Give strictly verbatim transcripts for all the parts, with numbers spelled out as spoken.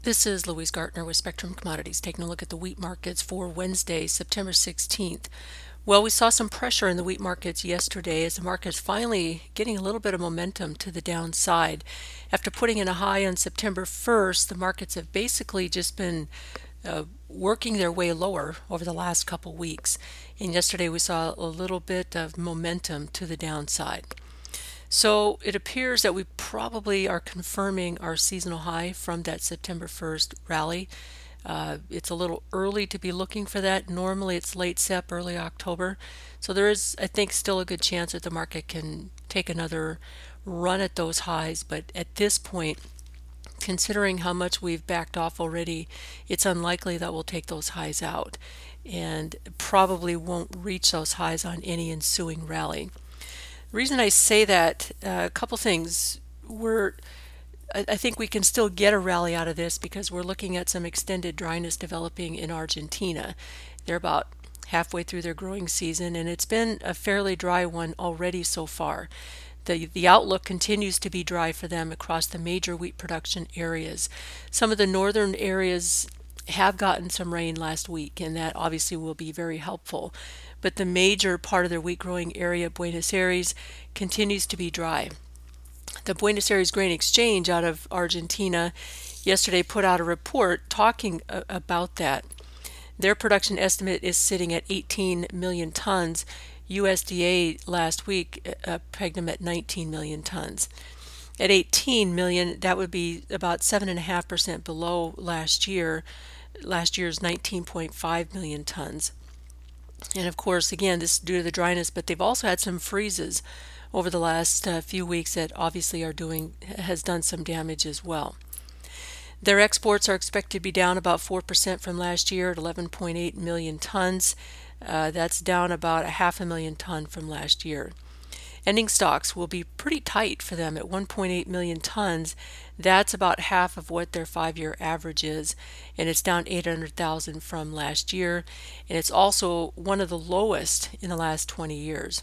This is Louise Gartner with Spectrum Commodities, taking a look at the wheat markets for Wednesday, September sixteenth. Well, we saw some pressure in the wheat markets yesterday as the market is finally getting a little bit of momentum to the downside. After putting in a high on September first, the markets have basically just been uh, working their way lower over the last couple weeks. And yesterday we saw a little bit of momentum to the downside. So it appears that we probably are confirming our seasonal high from that September first rally. Uh, it's a little early to be looking for that. Normally it's late Sep, early October. So there is, I think, still a good chance that the market can take another run at those highs. But at this point, considering how much we've backed off already, it's unlikely that we'll take those highs out and probably won't reach those highs on any ensuing rally. The reason I say that, uh, a couple things. We're, I I think we can still get a rally out of this because we're looking at some extended dryness developing in Argentina. They're about halfway through their growing season, and it's been a fairly dry one already so far. The, the outlook continues to be dry for them across the major wheat production areas. Some of the northern areas have gotten some rain last week, and that obviously will be very helpful. But the major part of their wheat growing area, Buenos Aires, continues to be dry. The Buenos Aires Grain Exchange out of Argentina yesterday put out a report talking uh, about that. Their production estimate is sitting at eighteen million tons. U S D A last week uh, pegged them at nineteen million tons. At eighteen million, that would be about seven point five percent below last year, last year's nineteen point five million tons. And of course, again, this is due to the dryness, but they've also had some freezes over the last uh, few weeks that obviously are doing has done some damage as well. Their exports are expected to be down about four percent from last year at eleven point eight million tons. Uh, that's down about a half a million ton from last year. Ending stocks will be pretty tight for them at one point eight million tons. That's about half of what their five-year average is, and it's down eight hundred thousand from last year, and it's also one of the lowest in the last twenty years.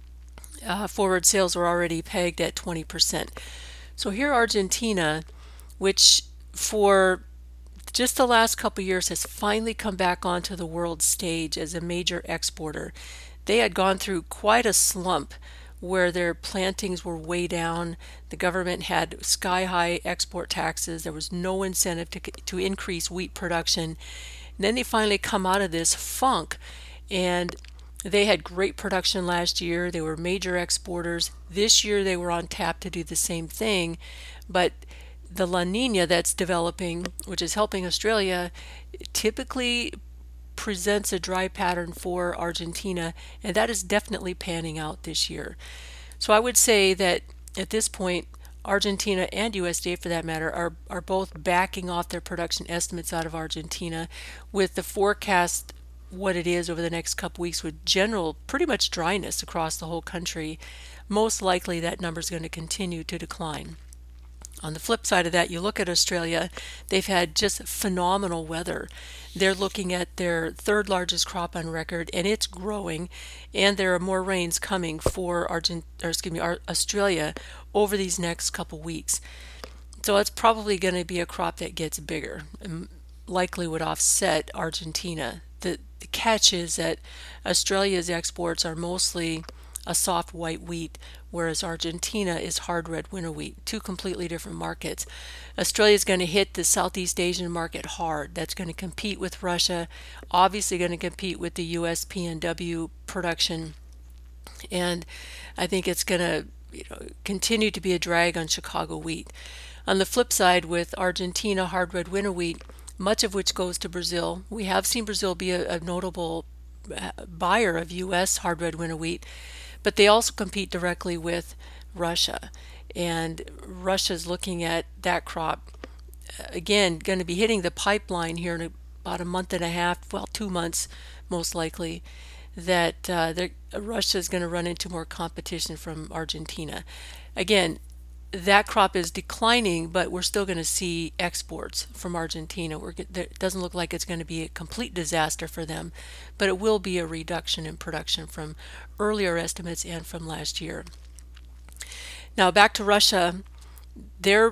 Uh, forward sales are already pegged at twenty percent. So here Argentina, which for just the last couple years has finally come back onto the world stage as a major exporter. They had gone through quite a slump where their plantings were way down. The government had sky-high export taxes. There was no incentive to, to increase wheat production. And then they finally come out of this funk, and they had great production last year. They were major exporters. This year they were on tap to do the same thing, but the La Nina that's developing, which is helping Australia, typically presents a dry pattern for Argentina, and that is definitely panning out this year. So I would say that at this point, Argentina and U S D A for that matter are, are both backing off their production estimates out of Argentina, with the forecast what it is over the next couple weeks with general pretty much dryness across the whole country. Most likely that number is going to continue to decline. On the flip side of that, you look at Australia, they've had just phenomenal weather. They're looking at their third largest crop on record, and it's growing, and there are more rains coming for Argent, or excuse me, Australia over these next couple weeks. So it's probably going to be a crop that gets bigger and likely would offset Argentina. The, the catch is that Australia's exports are mostly a soft white wheat, whereas Argentina is hard red winter wheat, two completely different markets. Australia is going to hit the Southeast Asian market hard. That's going to compete with Russia, obviously going to compete with the U S P N W production, and I think it's going to you know, continue to be a drag on Chicago wheat. On the flip side, with Argentina hard red winter wheat, much of which goes to Brazil, we have seen Brazil be a, a notable buyer of U S hard red winter wheat, but they also compete directly with Russia, and Russia's looking at that crop again going to be hitting the pipeline here in about a month and a half, well, two months most likely, that uh, Russia is going to run into more competition from Argentina. Again, that crop is declining, but we're still going to see exports from Argentina. We're, it doesn't look like it's going to be a complete disaster for them, but it will be a reduction in production from earlier estimates and from last year. Now back to Russia. Their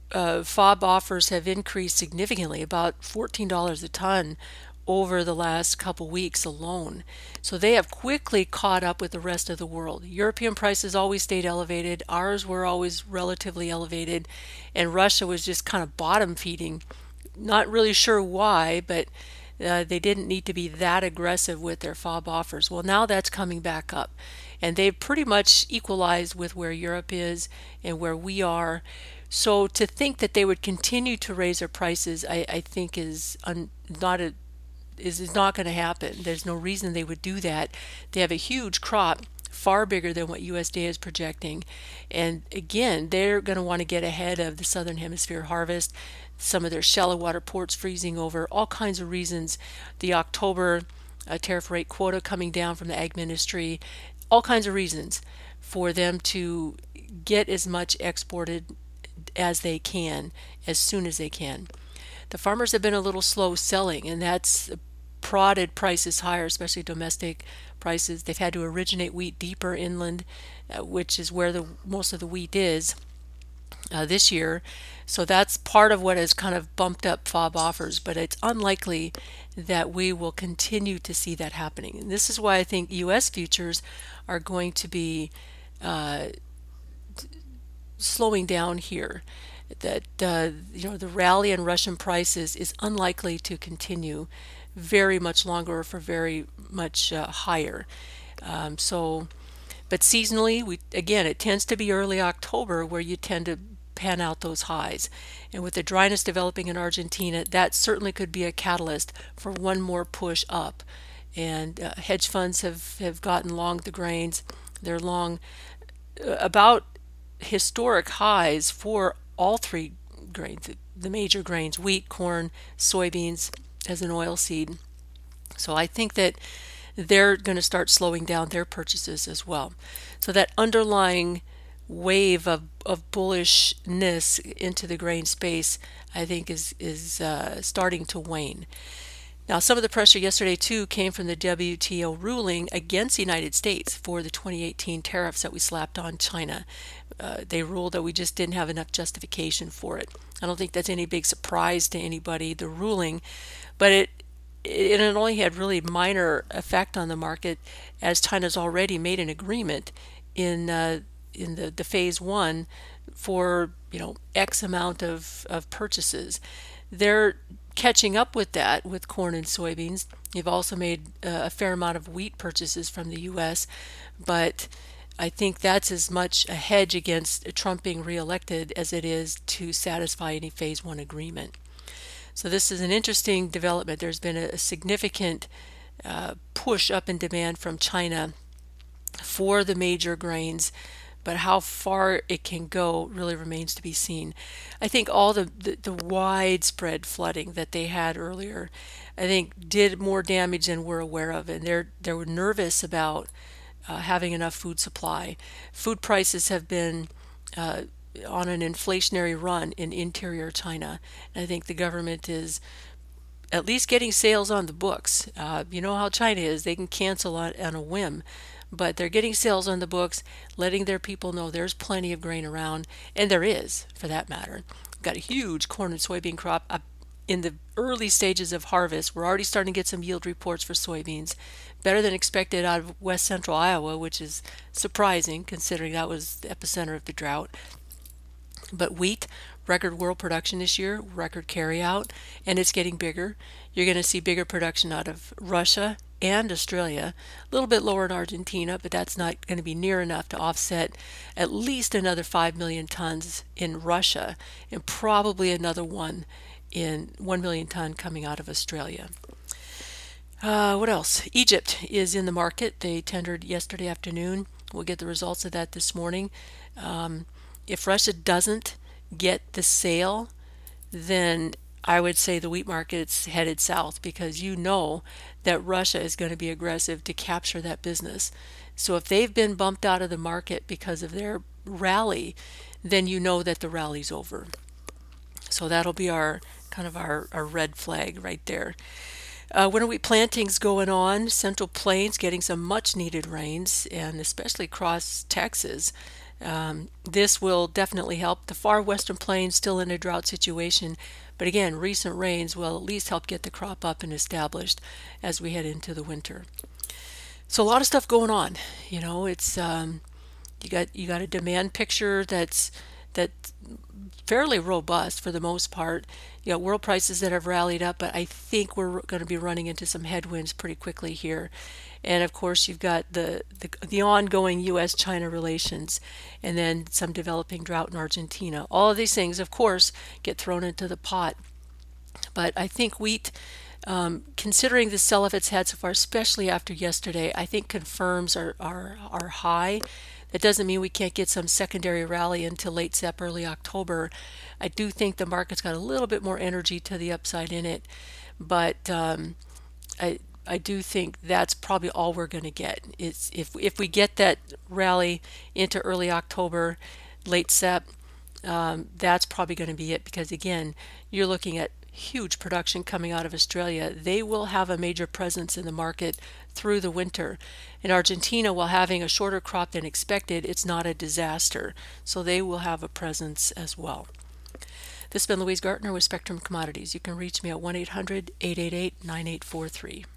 uh, FOB offers have increased significantly, about fourteen dollars a ton over the last couple weeks alone. So they have quickly caught up with the rest of the world. European prices always stayed elevated, ours were always relatively elevated, and Russia was just kind of bottom feeding. Not really sure why, but uh, they didn't need to be that aggressive with their FOB offers. Well, now that's coming back up, and they've pretty much equalized with where Europe is and where we are. So to think that they would continue to raise their prices, I, I think is un, not a is, is not going to happen. There's no reason they would do that. They have a huge crop, far bigger than what U S D A is projecting. And again, they're going to want to get ahead of the Southern Hemisphere harvest. Some of their shallow water ports freezing over, all kinds of reasons. The October uh, tariff rate quota coming down from the Ag Ministry, all kinds of reasons for them to get as much exported as they can, as soon as they can. The farmers have been a little slow selling, and that's prodded prices higher, especially domestic prices. They've had to originate wheat deeper inland, uh, which is where the most of the wheat is uh, this year. So that's part of what has kind of bumped up FOB offers, but it's unlikely that we will continue to see that happening. And this is why I think U S futures are going to be uh, slowing down here. That uh, you know the rally in Russian prices is unlikely to continue very much longer or for very much uh, higher. Um, so, but seasonally, we again it tends to be early October where you tend to pan out those highs, and with the dryness developing in Argentina, that certainly could be a catalyst for one more push up. And uh, hedge funds have have gotten long the grains. They're long uh, about historic highs for all three grains, the major grains: wheat, corn, soybeans as an oil seed. So I think that they're going to start slowing down their purchases as well. So that underlying wave of, of bullishness into the grain space, I think, is, is uh, starting to wane. Now, some of the pressure yesterday, too, came from the W T O ruling against the United States for the twenty eighteen tariffs that we slapped on China. Uh, they ruled that we just didn't have enough justification for it. I don't think that's any big surprise to anybody, the ruling, but it it only had really minor effect on the market, as China's already made an agreement in uh, in the, the phase one for you know X amount of, of purchases. They're catching up with that with corn and soybeans. They've also made uh, a fair amount of wheat purchases from the U S, but I think that's as much a hedge against Trump being reelected as it is to satisfy any phase one agreement. So this is an interesting development. There's been a, a significant uh, push up in demand from China for the major grains, but how far it can go really remains to be seen. I think all the, the, the widespread flooding that they had earlier, I think did more damage than we're aware of, and they're they were nervous about uh, having enough food supply. Food prices have been uh, on an inflationary run in interior China, and I think the government is at least getting sales on the books. Uh, you know how China is; they can cancel on, on a whim. But they're getting sales on the books, letting their people know there's plenty of grain around, and there is, for that matter. Got a huge corn and soybean crop up in the early stages of harvest. We're already starting to get some yield reports for soybeans, better than expected out of west central Iowa, which is surprising considering that was the epicenter of the drought. But wheat, record world production this year, record carryout, and it's getting bigger. You're going to see bigger production out of Russia and Australia, a little bit lower in Argentina, but that's not going to be near enough to offset at least another five million tons in Russia, and probably another one in one million ton coming out of Australia. Uh, what else? Egypt is in the market. They tendered yesterday afternoon. We'll get the results of that this morning. Um, if Russia doesn't get the sale, then I would say the wheat market's headed south, because you know that Russia is going to be aggressive to capture that business. So if they've been bumped out of the market because of their rally, then you know that the rally's over. So that'll be our kind of our, our red flag right there. Uh, winter wheat plantings going on. Central Plains getting some much needed rains, and especially across Texas. Um, this will definitely help. The far western plains still in a drought situation, but again, recent rains will at least help get the crop up and established as we head into the winter. So a lot of stuff going on. You know, it's um, you got you got a demand picture that's that fairly robust for the most part. You got world prices that have rallied up, but I think we're going to be running into some headwinds pretty quickly here. And of course, you've got the, the the ongoing U S China relations, and then some developing drought in Argentina. All of these things, of course, get thrown into the pot. But I think wheat, um, considering the sell-off it's had so far, especially after yesterday, I think confirms our, our, our high. That doesn't mean we can't get some secondary rally until late Sep, early October. I do think the market's got a little bit more energy to the upside in it, but um, I I do think that's probably all we're going to get. It's if if we get that rally into early October, late Sep, um, that's probably going to be it because again, you're looking at huge production coming out of Australia. They will have a major presence in the market through the winter. In Argentina, while having a shorter crop than expected, it's not a disaster. So they will have a presence as well. This has been Louise Gartner with Spectrum Commodities. You can reach me at one eight hundred, eight eight eight, nine eight four three.